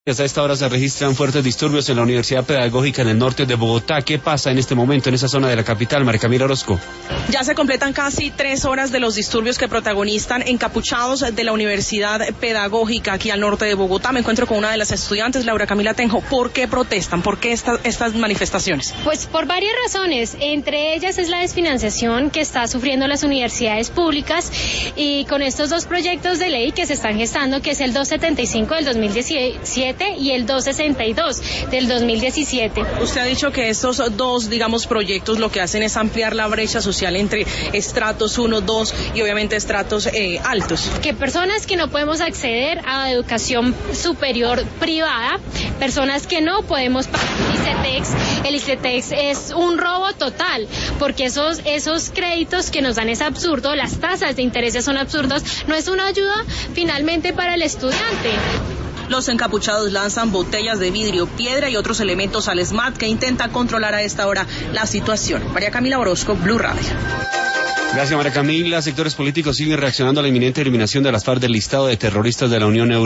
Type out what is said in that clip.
A esta hora se registran fuertes disturbios en la Universidad Pedagógica en el norte de Bogotá. ¿Qué pasa en este momento en esa zona de la capital, María Camila Orozco? Ya se completan casi 3 horas de los disturbios que protagonizan encapuchados de la Universidad Pedagógica aquí al norte de Bogotá. Me encuentro con una de las estudiantes, Laura Camila Tenjo. ¿Por qué protestan? ¿Por qué estas manifestaciones? Pues por varias razones. Entre ellas es la desfinanciación que está sufriendo las universidades públicas y con estos dos proyectos de ley que se están gestando, que es el 275 del 2017 y el 262 del 2017. Usted ha dicho que estos dos, proyectos lo que hacen es ampliar la brecha social entre estratos 1, 2 y obviamente estratos altos. Que personas que no podemos acceder a educación superior privada, personas que no podemos pagar el ICETEX es un robo total, porque esos créditos que nos dan es absurdo, las tasas de intereses son absurdos, no es una ayuda finalmente para el estudiante. Los encapuchados lanzan botellas de vidrio, piedra y otros elementos al SMAT que intenta controlar a esta hora la situación. María Camila Orozco, Blue Radio. Gracias, María Camila. Sectores políticos siguen reaccionando a la inminente eliminación de las FARC del listado de terroristas de la Unión Europea.